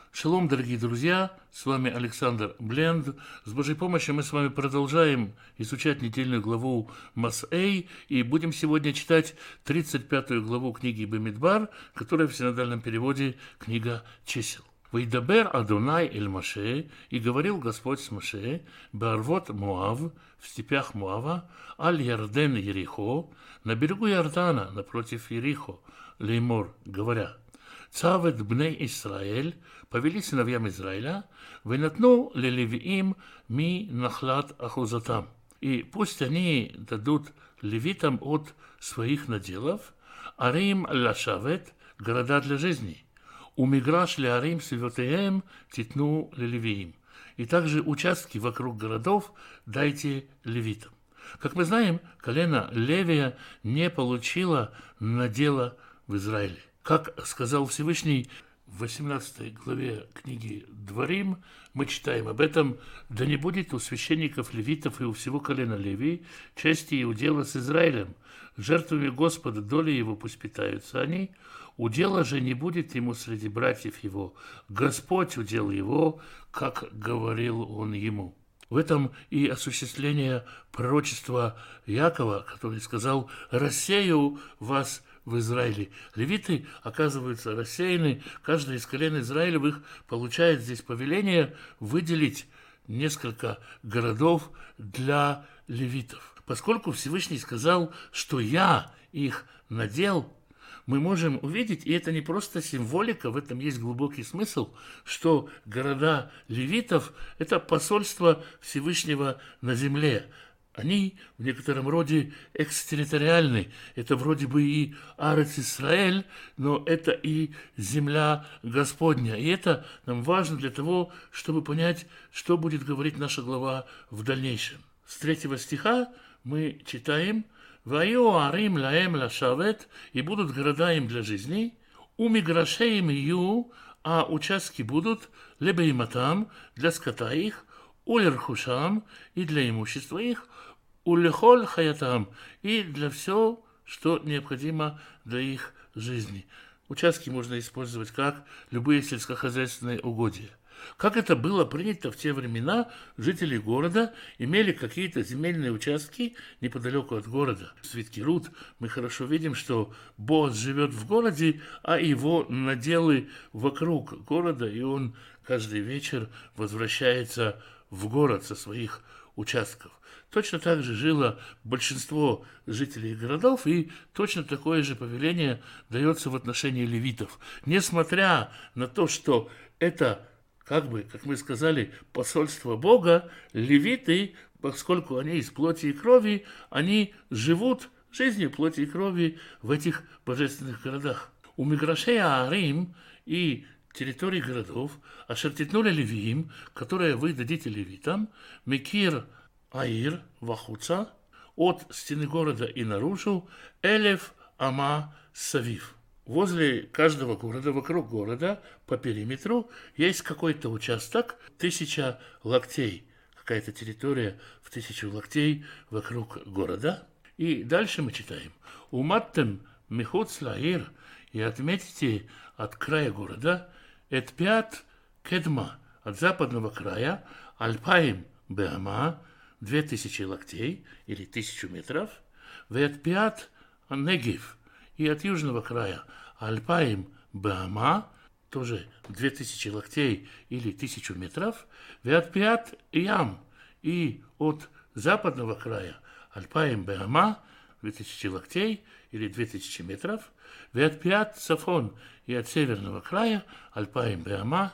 Шалом, дорогие друзья, с вами Александр Бленд. С Божьей помощью мы с вами продолжаем изучать недельную главу Масэй, и будем сегодня читать 35 главу книги Бамидбар, которая в синодальном переводе «Книга чисел». «Вейдабер Адонай эль Маше, и говорил Господь с Маше, Баарвот Моав, в степях Моава, аль Ярден Ерихо, на берегу Иордана, напротив Ерихо, леймор, говоря, Цавет бней Исраэль, повели сыновьям Израиля, вынатну лелевиим ми нахлат ахузатам. И пусть они дадут левитам от своих наделов, арим лашавет, города для жизни, умиграш леарим сивотеем титну лелевиим. И также участки вокруг городов дайте левитам. Как мы знаем, колено Левия не получило надела в Израиле. Как сказал Всевышний в 18 главе книги Дворим, мы читаем об этом: «Да не будет у священников левитов и у всего колена Левии части и удела с Израилем. Жертвами Господа доли его пусть питаются они. Удела же не будет ему среди братьев его. Господь удел его, как говорил он ему». В этом и осуществление пророчества Якова, который сказал: «Рассею вас в Израиле». Левиты оказываются рассеяны. Каждый из колен Израилевых получает здесь повеление выделить несколько городов для левитов. Поскольку Всевышний сказал, что «я их надел», мы можем увидеть, и это не просто символика, в этом есть глубокий смысл, что города левитов – это посольство Всевышнего на земле. Они в некотором роде экстерриториальны. Это вроде бы и Арец Исраэль, но это и земля Господня. И это нам важно для того, чтобы понять, что будет говорить наша глава в дальнейшем. С 3 стиха мы читаем: «Ваю арим лаэм лашавет, и будут города им для жизни, у миграшеим ю, а участки будут лебейматам, для скота их, у лерхушам, и для имущества их, у лехоль хаятам, и для все, что необходимо для их жизни». Участки можно использовать как любые сельскохозяйственные угодья. Как это было принято в те времена, жители города имели какие-то земельные участки неподалеку от города. В свитке Рут мы хорошо видим, что Бооз живет в городе, а его наделы вокруг города, и он каждый вечер возвращается в город со своих участков. Точно так же жило большинство жителей городов, и точно такое же повеление дается в отношении левитов. Несмотря на то, что это, как мы сказали, посольство Бога, левиты, поскольку они из плоти и крови, они живут жизнью плоти и крови в этих божественных городах. У Миграшея Арим и территории городов, ашертитнули левиим, которые вы дадите левитам, Мекир Аир Вахуца, от стены города и наружу, Элев Ама Савив. Возле каждого города, вокруг города, по периметру, есть какой-то участок, 1000 локтей, какая-то территория в 1000 локтей вокруг города. И дальше мы читаем: «Уматтем михуц лаир», и отметьте от края города, «Этпят кедма», от западного края, «Альпаим беама», 2000 локтей или 1000 метров, «Ветпят негив», и от южного края, «Альпаим беама», тоже 2000 локтей или 1000 метров, «Ветпят ям», и от западного края, «Альпаим беама», 2000 локтей или 2000 метров, «Ветпят цафон», и от северного края, «Альпаим беама»,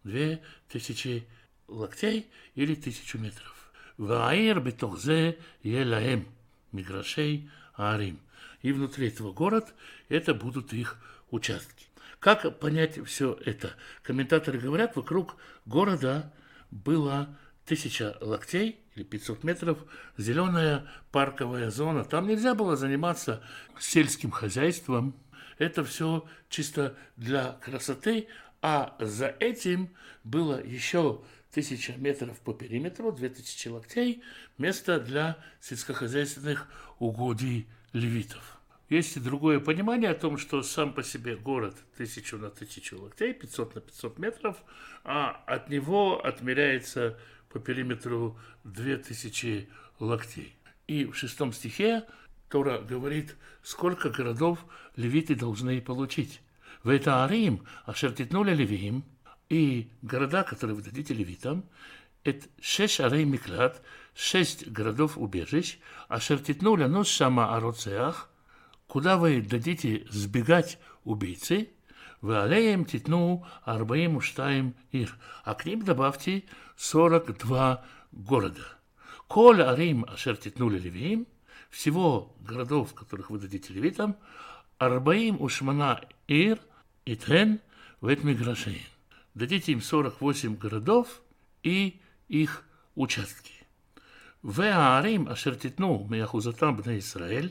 2000 локтей или 1000 метров. «Ваир бетохзе елаем миграшей арим». И внутри этого города это будут их участки. Как понять все это? Комментаторы говорят, вокруг города было 1000 локтей или 500 метров, зеленая парковая зона. Там нельзя было заниматься сельским хозяйством. Это все чисто для красоты, а за этим было еще 1000 метров по периметру, 2000 локтей, место для сельскохозяйственных угодий левитов. Есть и другое понимание о том, что сам по себе город 1000 на 1000 локтей, 500 на 500 метров, а от него отмеряется по периметру 2000 локтей. И в 6 стихе Тора говорит, сколько городов левиты должны получить. В это Арим, ашер титнули левиим, и города, которые вы дадите левитам, это 6 арей миклад, 6 городов убежищ, ашер титнули нос шама ароцеах, куда вы дадите сбегать убийцы, вы алеем титну арбаим уштаим ир, а к ним добавьте 42 города. Коль арим ашер титнули левиим, всего городов, которых вы дадите левитам, арбаим ушмана ир, итхен, вет миграшеин. Дадите им 48 городов и их участки. Веаарим ашертитну меяхузатам бне Исраэль.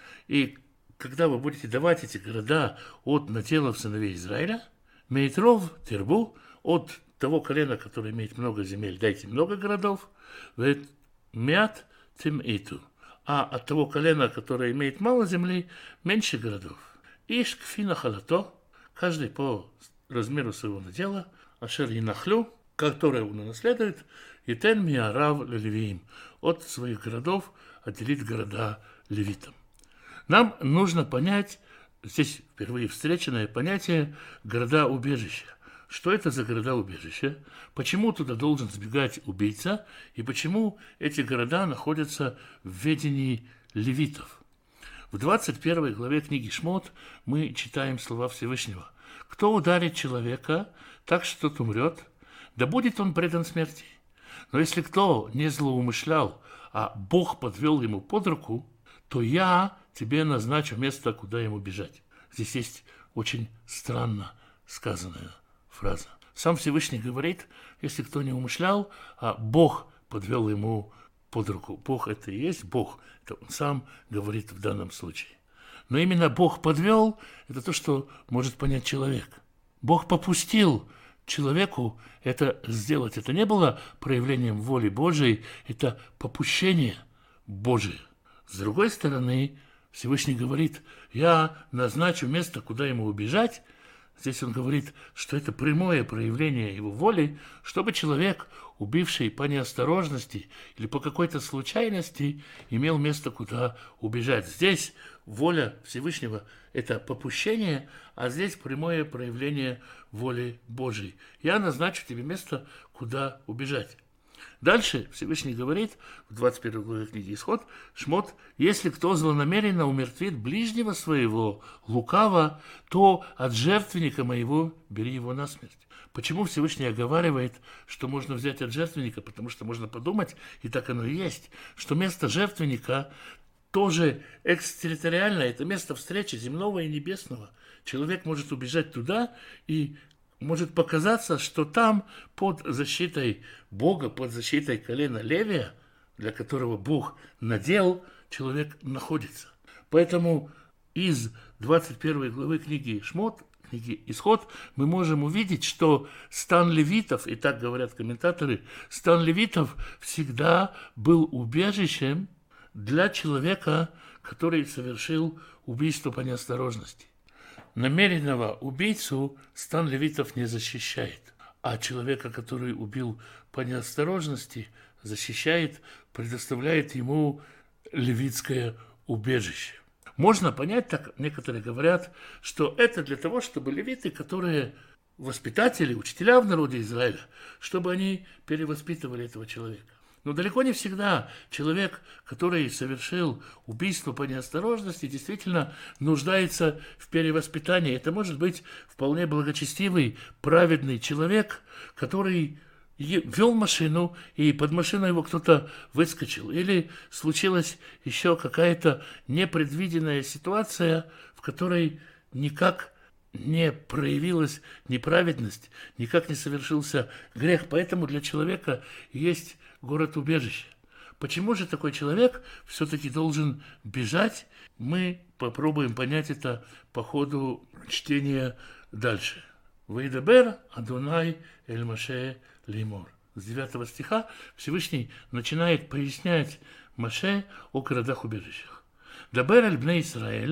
И когда вы будете давать эти города от наделов сыновей Израиля, мейтров, тербу, от того колена, которое имеет много земель, дайте много городов, вет мят тим иту. А от того колена, которое имеет мало земли, меньше городов. Иш кфина халато, каждый по размеру своего надела, ашер янахлю, которое он унаследует, и тен миарав левиим, от своих городов отделит города левитам. Нам нужно понять, здесь впервые встреченное понятие города-убежища. Что это за города-убежища? Почему туда должен сбегать убийца? И почему эти города находятся в ведении левитов? В 21 главе книги Шмот мы читаем слова Всевышнего. «Кто ударит человека так, что тот умрет, да будет он предан смерти. Но если кто не злоумышлял, а Бог подвел ему под руку, то я тебе назначу место, куда ему бежать». Здесь есть очень странно сказанная фраза. Сам Всевышний говорит, если кто не умышлял, а Бог подвел ему под руку. Бог это и есть Бог. Это он сам говорит в данном случае. Но именно Бог подвел, это то, что может понять человек. Бог попустил человеку это сделать. Это не было проявлением воли Божией, это попущение Божие. С другой стороны, Всевышний говорит, я назначу место, куда ему убежать. Здесь он говорит, что это прямое проявление его воли, чтобы человек, убивший по неосторожности или по какой-то случайности, имел место, куда убежать. Здесь воля Всевышнего – это попущение, а здесь прямое проявление воли Божией. Я назначу тебе место, куда убежать. Дальше Всевышний говорит в 21 главе книги Исход, Шмот, если кто злонамеренно умертвит ближнего своего лукаво, то от жертвенника моего бери его насмерть. Почему Всевышний оговаривает, что можно взять от жертвенника? Потому что можно подумать, и так оно и есть, что место жертвенника тоже экстерриториальное, это место встречи земного и небесного. Человек может убежать туда и может показаться, что там под защитой Бога, под защитой колена Левия, для которого Бог надел, человек находится. Поэтому из 21 главы книги Шмот, книги Исход, мы можем увидеть, что стан левитов, и так говорят комментаторы, стан левитов всегда был убежищем для человека, который совершил убийство по неосторожности. Намеренного убийцу стан левитов не защищает, а человека, который убил по неосторожности, защищает, предоставляет ему левитское убежище. Можно понять, так некоторые говорят, что это для того, чтобы левиты, которые воспитатели, учителя в народе Израиля, чтобы они перевоспитывали этого человека. Но далеко не всегда человек, который совершил убийство по неосторожности, действительно нуждается в перевоспитании. Это может быть вполне благочестивый, праведный человек, который вел машину, и под машину его кто-то выскочил. Или случилась еще какая-то непредвиденная ситуация, в которой никак не проявилась неправедность, никак не совершился грех. Поэтому для человека есть город-убежище. Почему же такой человек все-таки должен бежать? Мы попробуем понять это по ходу чтения дальше. «Вейдабер Адонай эль Моше леймор». С 9 стиха Всевышний начинает пояснять Моше о городах-убежищах. «Дабер эль бней Исраэль»,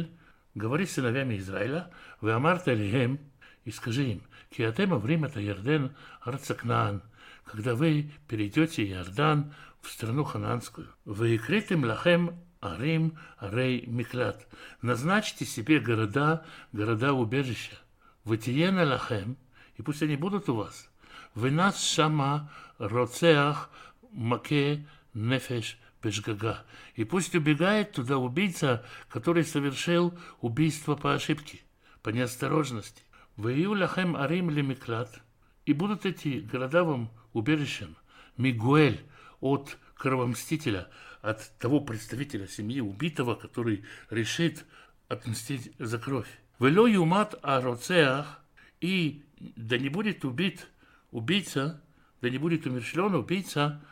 говори с сыновьями Израиля, вы амарта лихем, и скажи им, киатема время это Ярден Арцакнаан, когда вы перейдете Иордан в страну хананскую. Вы критым лахем арим арей миклат. Назначьте себе города, города убежища. Вытиена лахем, и пусть они будут у вас. Вы нас шама роцеах маке нефеш бешгага. И пусть убегает туда убийца, который совершил убийство по ошибке, по неосторожности. Ваю лахем арим лемиклат. И будут эти города вам убежищем. Мигуэль от кровомстителя, от того представителя семьи убитого, который решит отмстить за кровь. Вело юмат ароцеах, и да не будет убит убийца, да не будет умерщвлен убийца,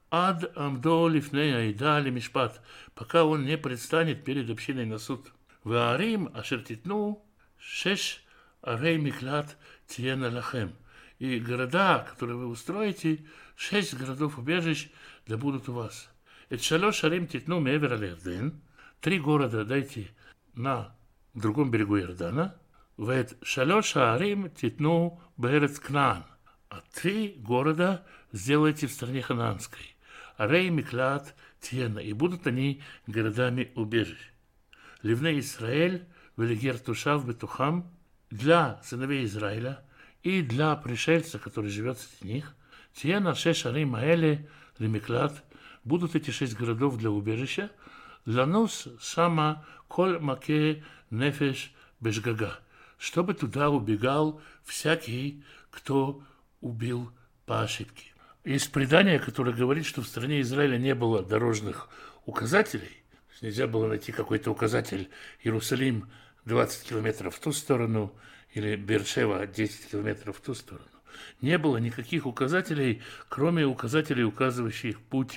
ад амдо лифней аида лемишпат, пока он не предстанет перед общиной на суд. Ваарим ашертитну шеш арей миклат тиена лахем. И города, которые вы устроите, 6 городов-убежищ, да будут у вас. Это шалош арим титну мевер аль-Ярден, 3 города дайте на другом берегу Иордана, вет шалош арим титну беэрец Кнаан, а 3 города сделайте в стране хананской. Арей миклат тиена, и будут они городами-убежищ. Ливней Исраэль, велигер тушав бетухам, для сыновей Израиля и для пришельца, который живет среди них, тиена шеш арим аэле лемиклат, будут эти 6 городов для убежища, ланус шама коль маке нефеш бешгага, чтобы туда убегал всякий, кто убил по ошибке. Есть предание, которое говорит, что в стране Израиля не было дорожных указателей, нельзя было найти какой-то указатель Иерусалим 20 километров в ту сторону или Бершева 10 километров в ту сторону. Не было никаких указателей, кроме указателей, указывающих путь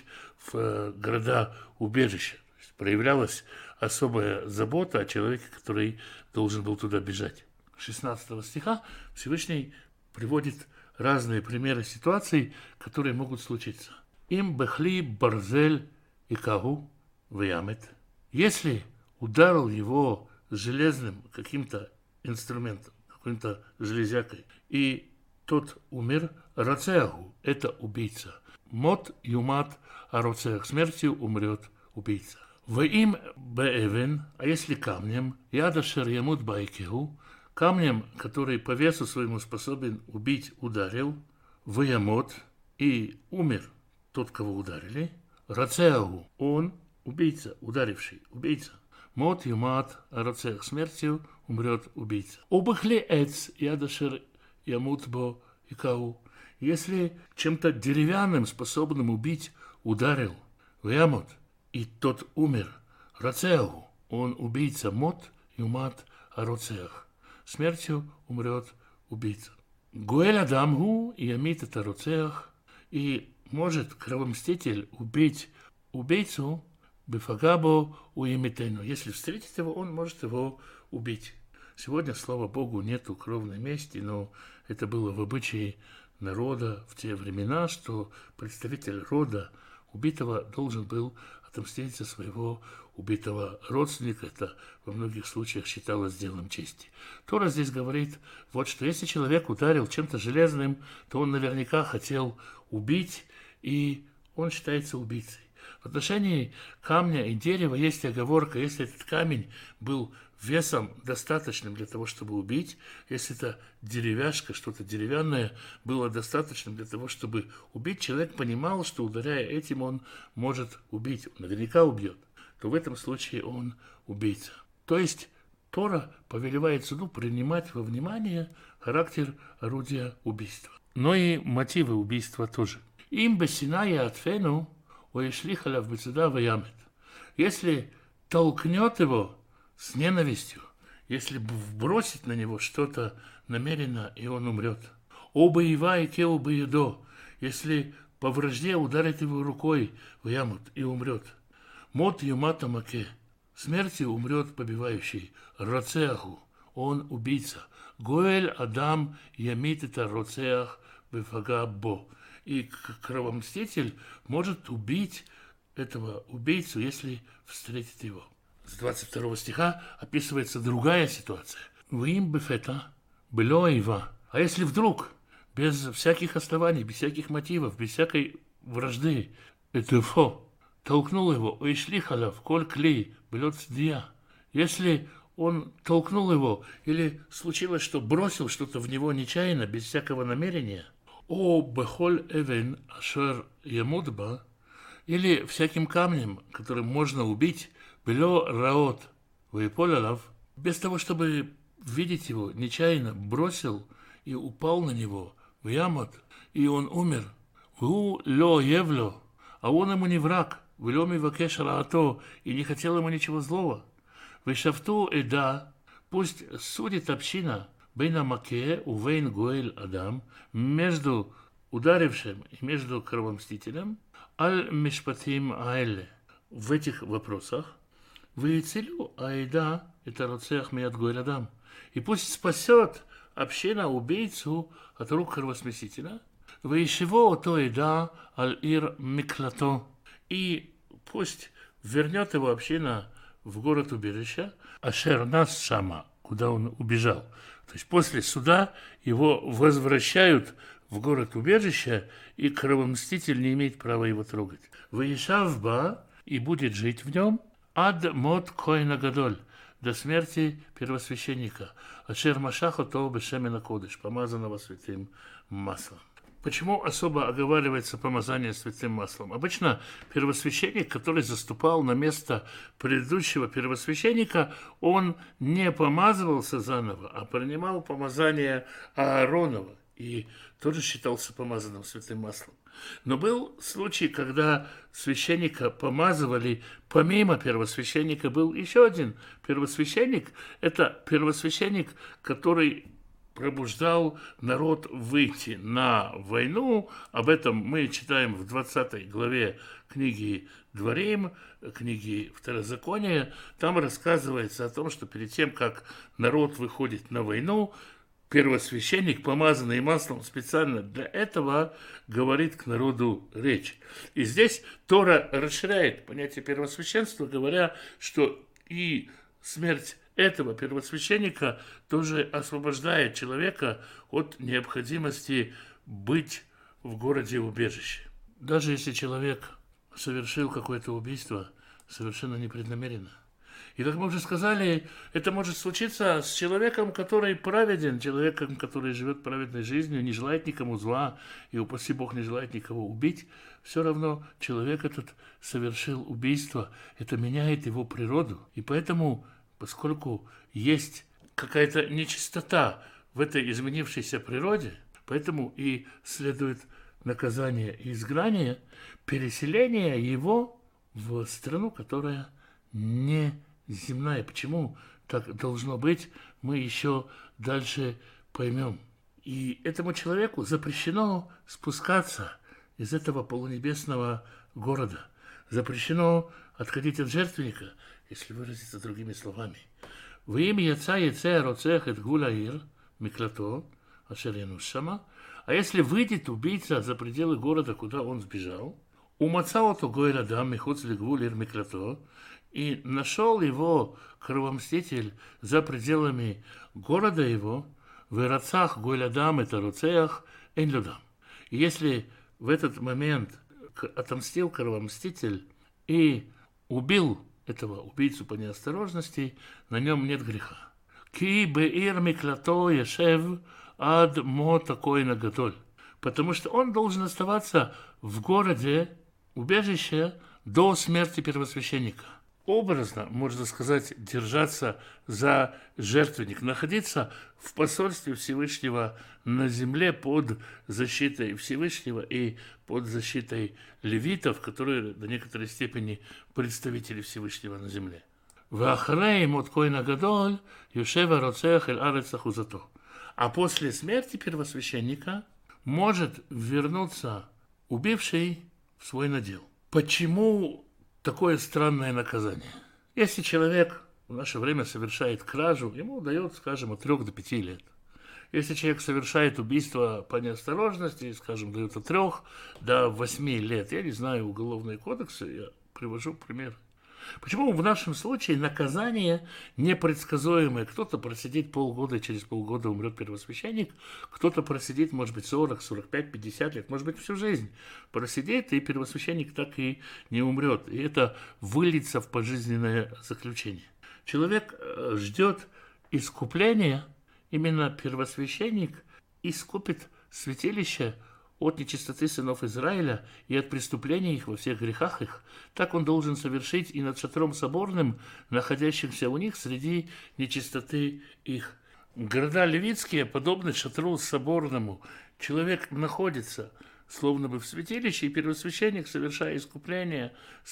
в города-убежища. Проявлялась особая забота о человеке, который должен был туда бежать. 16 стиха Всевышний приводит разные примеры ситуаций, которые могут случиться. Им бехли барзель и кагу ваямет. Если ударил его железным каким-то инструментом, каким-то железякой, и тот умер, рацеагу, это убийца. Мот юмат ароцеах, смертью умрет убийца. В им беэвен, а если камнем, яда шер ямут байкеу, камнем, который по весу своему способен убить, ударил, ваямот, и умер тот, кого ударили, рацеагу, он убийца, ударивший, убийца. Мот юмат ароцеах, смертью умрет убийца. Обыхли эц, яда шер ямут бо и кау. Если чем-то деревянным, способным убить, ударил, ваямот, и тот умер, рацеагу, он убийца, мот юмат ароцеах, смертью умрет убийца. Гуэль адамгу и ямит это ароцеах, и может кровомститель убить убийцу бифагабо уимитену. Если встретить его, он может его убить. Сегодня, слава Богу, нету кровной мести, но это было в обычае народа в те времена, что представитель рода убитого должен был отомстить за своего убитого родственника. Это во многих случаях считалось делом чести. Тора здесь говорит, вот что если человек ударил чем-то железным, то он наверняка хотел убить, и он считается убийцей. В отношении камня и дерева есть оговорка, если этот камень был весом достаточным для того, чтобы убить, если это деревяшка, что-то деревянное, было достаточным для того, чтобы убить, человек понимал, что ударяя этим он может убить, он наверняка убьет, то в этом случае он убийца. То есть Тора повелевает суду принимать во внимание характер орудия убийства. Но и мотивы убийства тоже. Им бесиная атфену оишлихалав бецуда ваямет. Если толкнет его с ненавистью, если бросить на него что-то намеренно, и он умрет. Оба ива и кеу едо, если по вражде ударит его рукой в ямут и умрет. Мот юмата маке, смертью умрет побивающий. Роцеаху, он убийца. Гоэль адам ямит это роцеах бефагабо. И кровомститель может убить этого убийцу, если встретит его. С 22 стиха описывается другая ситуация. «Вим бефета было ива». А если вдруг, без всяких оснований, без всяких мотивов, без всякой вражды, «этефо» толкнул его, «ойшлихалав коль клей белет сдия». Если он толкнул его, или случилось, что бросил что-то в него нечаянно, без всякого намерения, «о бехоль эвен ашер ямудба», или всяким камнем, которым можно убить, «белё раот вейполялав», без того, чтобы видеть его, нечаянно бросил и упал на него, в ямот, и он умер. «Ву лё евло», а он ему не враг, «велё мивакеш раато», и не хотел ему ничего злого. «Вешафту эда», пусть судит община, «бейна маке увейн гоэль адам», между ударившим и между кровомстителем, «аль мишпатим аэле», в этих вопросах, «выицелю аэда», это роцех мият гоэль адам, и пусть спасет община убийцу от рук кровосмесителя, «выишево ото эда аль ир миклато», и пусть вернет его община в город убежища, ашер нас шама, куда он убежал. То есть после суда его возвращают в город убежища, и кровомститель не имеет права его трогать. «Выешавба», и будет жить в нем, «ад мот коэна гадоль», до смерти первосвященника, ашер машахо то бешемена кодыш, помазанного святым маслом. Почему особо оговаривается помазание святым маслом? Обычно первосвященник, который заступал на место предыдущего первосвященника, он не помазывался заново, а принимал помазание Ааронова и тоже считался помазанным святым маслом. Но был случай, когда священника помазывали, помимо первосвященника был еще один первосвященник. Это первосвященник, который пробуждал народ выйти на войну. Об этом мы читаем в 20 главе книги Дворим, книги Второзакония. Там рассказывается о том, что перед тем, как народ выходит на войну, первосвященник, помазанный маслом специально для этого, говорит к народу речь. И здесь Тора расширяет понятие первосвященства, говоря, что и смерть этого первосвященника тоже освобождает человека от необходимости быть в городе убежище. Даже если человек совершил какое-то убийство совершенно непреднамеренно. И, как мы уже сказали, это может случиться с человеком, который праведен, человеком, который живет праведной жизнью, не желает никому зла, и, упаси Бог, не желает никого убить. Все равно человек этот совершил убийство. Это меняет его природу. И поэтому, поскольку есть какая-то нечистота в этой изменившейся природе, поэтому и следует наказание и изгнание, переселение его в страну, которая не земная. Почему так должно быть, мы еще дальше поймем. И этому человеку запрещено спускаться из этого полунебесного города. Запрещено отходить от жертвенника, если выразиться другими словами. «Во имя яца яце роцех эт гулаир миклато ашер шама». А если выйдет убийца за пределы города, куда он сбежал, «умацаото гоэль адам михуц лигвулир миклато», и нашел его кровомститель за пределами города его, в Ирацах Гойлядам это Руцеях Энлюдам. И если в этот момент отомстил кровомститель и убил этого убийцу по неосторожности, на нем нет греха. Ки беир миклато ешев ад мота коэна гадоль. Потому что он должен оставаться в городе убежище до смерти первосвященника. Образно, можно сказать, держаться за жертвенник, находиться в посольстве Всевышнего на земле под защитой Всевышнего и под защитой левитов, которые до некоторой степени представители Всевышнего на земле. А после смерти первосвященника может вернуться убивший в свой надел. Почему такое странное наказание? Если человек в наше время совершает кражу, ему дают, скажем, от 3 до 5 лет. Если человек совершает убийство по неосторожности, скажем, дают от 3 до 8 лет. Я не знаю уголовные кодексы, я привожу пример. Почему в нашем случае наказание непредсказуемое? Кто-то просидит полгода, через полгода умрет первосвященник, кто-то просидит, может быть, 40, 45, 50 лет, может быть, всю жизнь просидит, и первосвященник так и не умрет. И это выльется в пожизненное заключение. Человек ждет искупления, именно первосвященник искупит святилище от нечистоты сынов Израиля и от преступлений их во всех грехах их. Так он должен совершить и над шатром соборным, находящимся у них среди нечистоты их. Города левитские подобны шатру соборному. Человек находится словно бы в святилище, и первосвященник, совершает искупление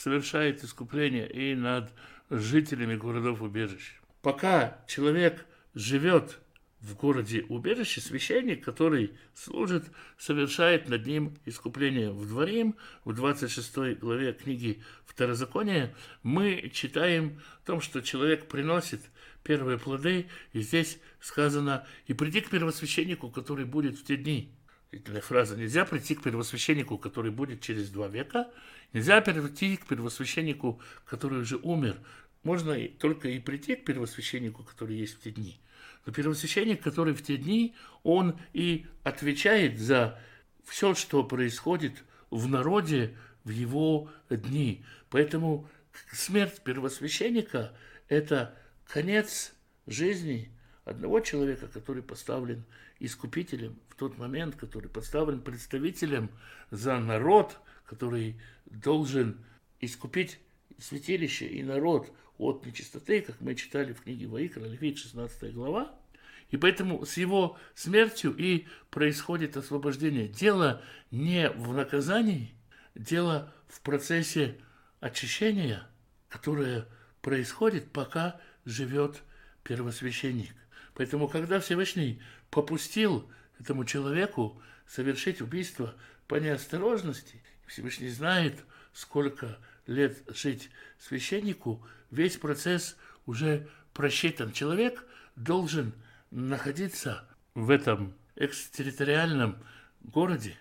и над жителями городов-убежищ. Пока человек живет в городе-убежище, священник, который служит, совершает над ним искупление. В Дворим, в 26 главе книги Второзакония, мы читаем о том, что человек приносит первые плоды, и здесь сказано: «И приди к первосвященнику, который будет в те дни». Длинная фраза. Нельзя прийти к первосвященнику, который будет через 2 века, нельзя прийти к первосвященнику, который уже умер. Можно только и прийти к первосвященнику, который есть в те дни. Но первосвященник, который в те дни, он и отвечает за все, что происходит в народе в его дни. Поэтому смерть первосвященника – это конец жизни одного человека, который поставлен искупителем в тот момент, который поставлен представителем за народ, который должен искупить святилище и народ от нечистоты, как мы читали в книге Ваикра, Левит, 16 глава. И поэтому с его смертью и происходит освобождение. Дело не в наказании, дело в процессе очищения, которое происходит, пока живет первосвященник. Поэтому, когда Всевышний попустил этому человеку совершить убийство по неосторожности, Всевышний знает, сколько лет жить священнику, весь процесс уже просчитан. Человек должен находиться в этом экстерриториальном городе,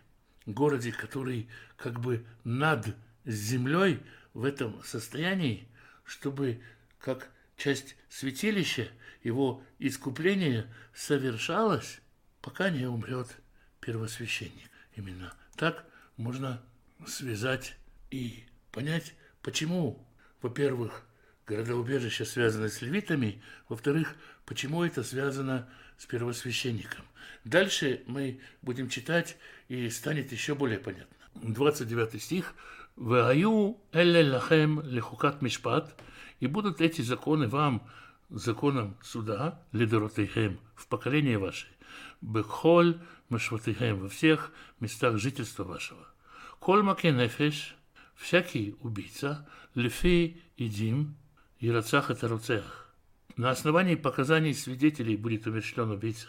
который как бы над землей, в этом состоянии, чтобы как часть святилища его искупление совершалось, пока не умрет первосвященник. Именно так можно связать и понять, почему, во-первых, города-убежища связаны с левитами, во-вторых, почему это связано с первосвященником. Дальше мы будем читать, и станет еще более понятно. 29 стих. «Вааю элле лахем лехукат мишпат», и будут эти законы вам законом суда, лидоротейхем, в поколение ваше, бекхоль машватейхем, во всех местах жительства вашего. Коль маке нефеш, всякий убийца, лефи идим, ирацах и таруцех. На основании показаний свидетелей будет умерщвлен убийца.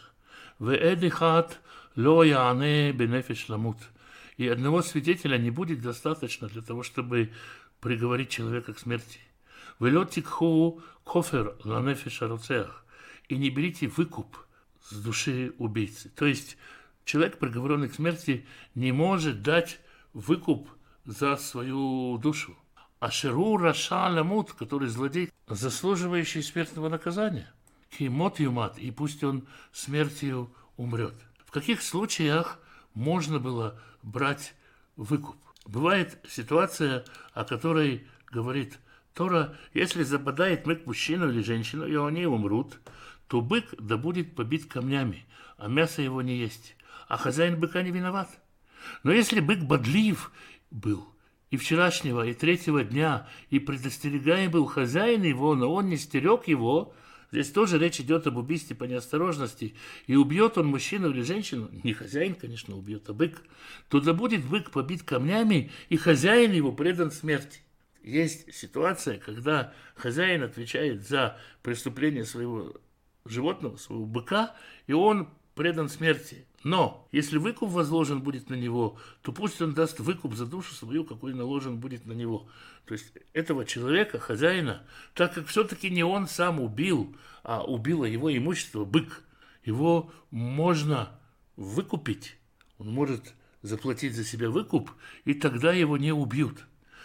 Веэдихат ло яане бенефеш ламут. И одного свидетеля не будет достаточно для того, чтобы приговорить человека к смерти. Велот тикху кофер ланефеш аруцех. И не берите выкуп с души убийцы. То есть человек, приговоренный к смерти, не может дать выкуп за свою душу. Ашеру раша ламут, который злодей, заслуживающий смертного наказания. Кимот юмат, и пусть он смертью умрет. В каких случаях можно было брать выкуп? Бывает ситуация, о которой говорит Тора: если забодает бык мужчину или женщину, и они умрут, то бык да будет побит камнями, а мясо его не есть, а хозяин быка не виноват. Но если бык бодлив был, и вчерашнего, и 3-го дня, и предостерегаем был хозяин его, но он не стерег его, здесь тоже речь идет об убийстве по неосторожности, и убьет он мужчину или женщину, не хозяин, конечно, убьет, а бык, то да будет бык побит камнями, и хозяин его предан смерти. Есть ситуация, когда хозяин отвечает за преступление своего животного, своего быка, и он предан смерти. Но если выкуп возложен будет на него, то пусть он даст выкуп за душу свою, какой наложен будет на него. То есть этого человека, хозяина, так как все-таки не он сам убил, а убило его имущество, бык, его можно выкупить, он может заплатить за себя выкуп, и тогда его не убьют.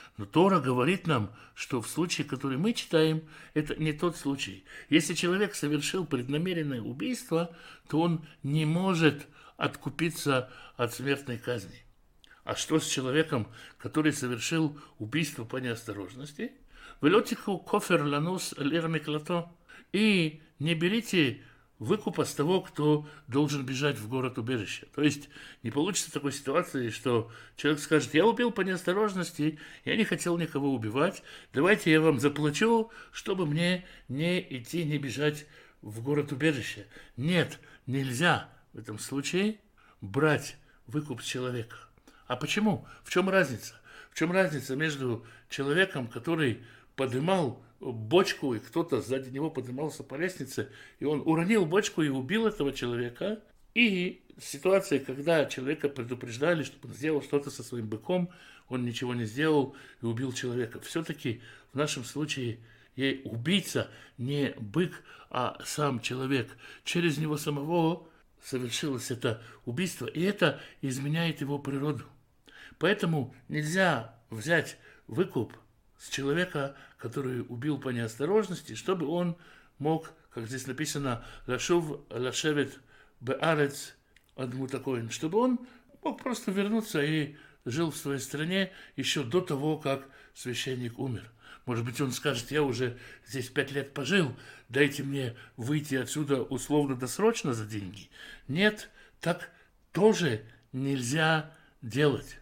Но Тора говорит нам, что в случае, который мы читаем, это не тот случай. Если человек совершил преднамеренное убийство, то он не может откупиться от смертной казни. А что с человеком, который совершил убийство по неосторожности? «Велотику кофер ланус лермиклато» и не берите выкупа с того, кто должен бежать в город-убежище. То есть не получится такой ситуации, что человек скажет: я убил по неосторожности, я не хотел никого убивать, давайте я вам заплачу, чтобы мне не идти, не бежать в город-убежище. Нет, нельзя в этом случае брать выкуп с человека. А почему? В чем разница? В чем разница между человеком, который поднимал бочку, и кто-то сзади него поднимался по лестнице, и он уронил бочку и убил этого человека, и ситуация, когда человека предупреждали, чтобы он сделал что-то со своим быком, он ничего не сделал и убил человека. Все-таки в нашем случае убийца не бык, а сам человек. Через него самого совершилось это убийство, и это изменяет его природу. Поэтому нельзя взять выкуп с человека, который убил по неосторожности, чтобы он мог, как здесь написано, «лашув лашевет беарец адмутакоин», чтобы он мог просто вернуться и жил в своей стране еще до того, как священник умер. Может быть, он скажет: я уже здесь 5 лет пожил, дайте мне выйти отсюда условно-досрочно за деньги. Нет, так тоже нельзя делать.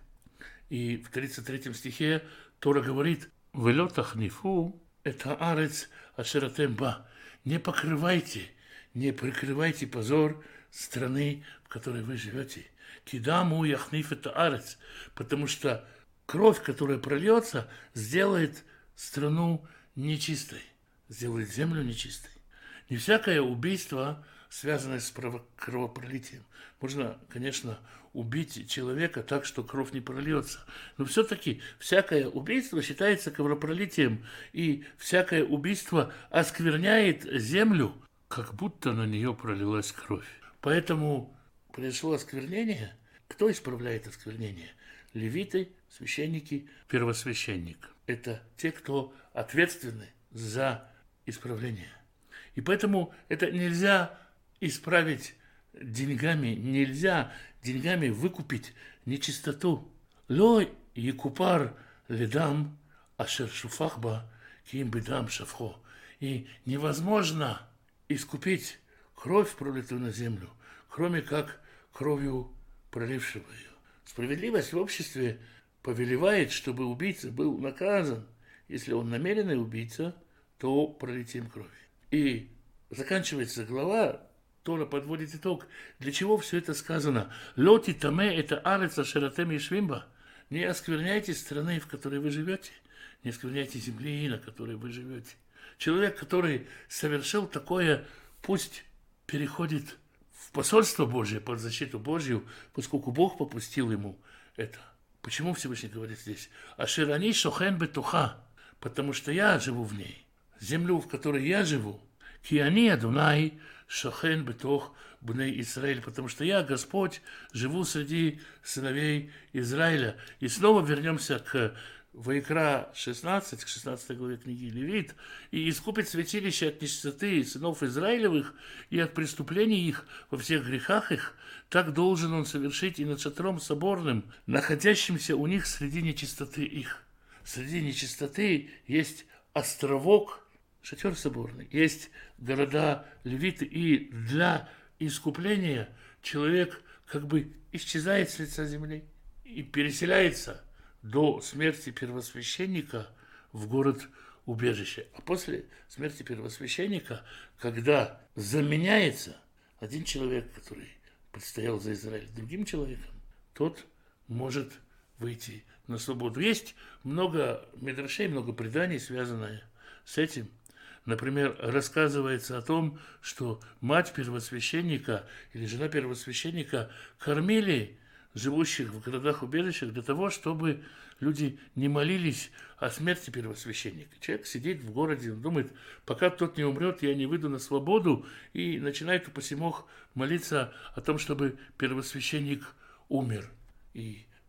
И в 33 стихе Тора говорит: «Вело тахнифу это арец ашератем ба». Не покрывайте, не прикрывайте позор страны, в которой вы живете. Кидаму яхниф это арец, потому что кровь, которая прольется, сделает страну нечистой, сделает землю нечистой. Не всякое убийство, связанное с кровопролитием. Можно, конечно, убить человека так, что кровь не прольется. Но все-таки всякое убийство считается кровопролитием, и всякое убийство оскверняет землю, как будто на нее пролилась кровь. Поэтому произошло осквернение. Кто исправляет осквернение? Левиты, священники, первосвященник. Это те, кто ответственны за исправление. И поэтому это нельзя исправить деньгами, нельзя деньгами выкупить нечистоту. Ло якупар ледам ашер шуфахба ким бедам шафхо. И невозможно искупить кровь, пролитую на землю, кроме как кровью пролившего ее. Справедливость в обществе повелевает, чтобы убийца был наказан. Если он намеренный убийца, то пролитием крови. И заканчивается глава, Тора подводит итог. Для чего все это сказано? Лоти таме это арец ашератем ешвимба. Не оскверняйте страны, в которой вы живете. Не оскверняйте земли, на которой вы живете. Человек, который совершил такое, пусть переходит в посольство Божие, под защиту Божью, поскольку Бог попустил ему это. Почему Всевышний говорит здесь? Аширани шохен бетуха. Потому что я живу в ней. Землю, в которой я живу. Киани Адунай шохен бетух бней Израиль. Потому что я, Господь, живу среди сыновей Израиля. И снова вернемся к Ваикра 16, к 16 главе книги Левит, и искупит святилище от нечистоты сынов Израилевых и от преступлений их во всех грехах их, так должен он совершить и над шатром соборным, находящимся у них среди нечистоты их. Среди нечистоты есть островок, шатер соборный, есть города Левиты, и для искупления человек как бы исчезает с лица земли и переселяется до смерти первосвященника в город-убежище. А после смерти первосвященника, когда заменяется один человек, который предстоял за Израиль, другим человеком, тот может выйти на свободу. Есть много мидрашей, много преданий, связанных с этим. Например, рассказывается о том, что мать первосвященника или жена первосвященника кормили живущих в городах-убежищах для того, чтобы люди не молились о смерти первосвященника. Человек сидит в городе, он думает: пока тот не умрет, я не выйду на свободу, и начинает упаси Бог молиться о том, чтобы первосвященник умер. И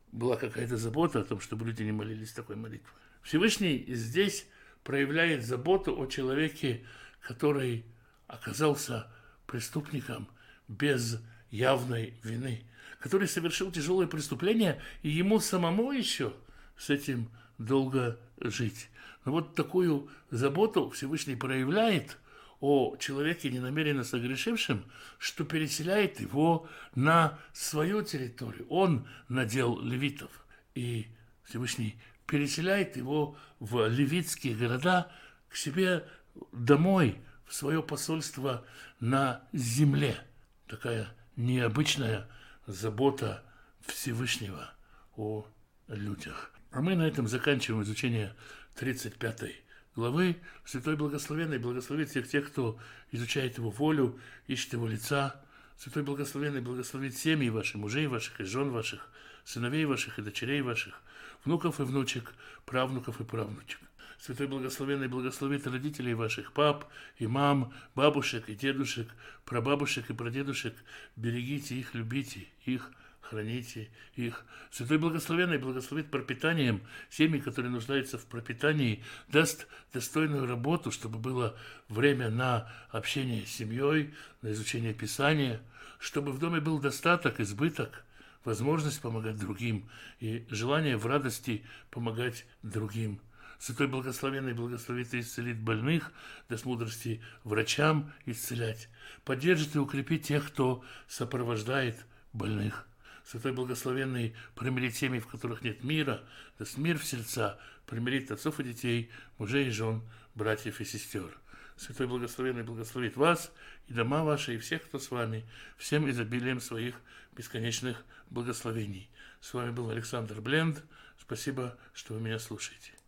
была какая-то забота о том, чтобы люди не молились такой молитвой. Всевышний здесь проявляет заботу о человеке, который оказался преступником без явной вины, который совершил тяжелое преступление, и ему самому еще с этим долго жить. Но вот такую заботу Всевышний проявляет о человеке, ненамеренно согрешившем, что переселяет его на свою территорию. Он надел левитов, и Всевышний переселяет его в левитские города к себе домой, в свое посольство на земле. Такая необычная забота Всевышнего о людях. А мы на этом заканчиваем изучение 35 главы. Святой Благословенный благословит всех тех, кто изучает Его волю, ищет Его лица. Святой Благословенный благословит семьи ваших, мужей ваших и жен ваших, сыновей ваших и дочерей ваших, внуков и внучек, правнуков и правнучек. Святой Благословенный благословит родителей ваших, пап и мам, бабушек и дедушек, прабабушек и прадедушек. Берегите их, любите их, храните их. Святой Благословенный благословит пропитанием семьи, которые нуждаются в пропитании, даст достойную работу, чтобы было время на общение с семьей, на изучение Писания, чтобы в доме был достаток, избыток, возможность помогать другим и желание в радости помогать другим. Святой Благословенный благословит и исцелит больных, даст мудрости врачам исцелять, поддержит и укрепит тех, кто сопровождает больных. Святой Благословенный примирит семьи, в которых нет мира, даст мир в сердца, примирит отцов и детей, мужей и жен, братьев и сестер. Святой Благословенный благословит вас и дома ваши, и всех, кто с вами, всем изобилием своих бесконечных благословений. С вами был Александр Бленд. Спасибо, что вы меня слушаете.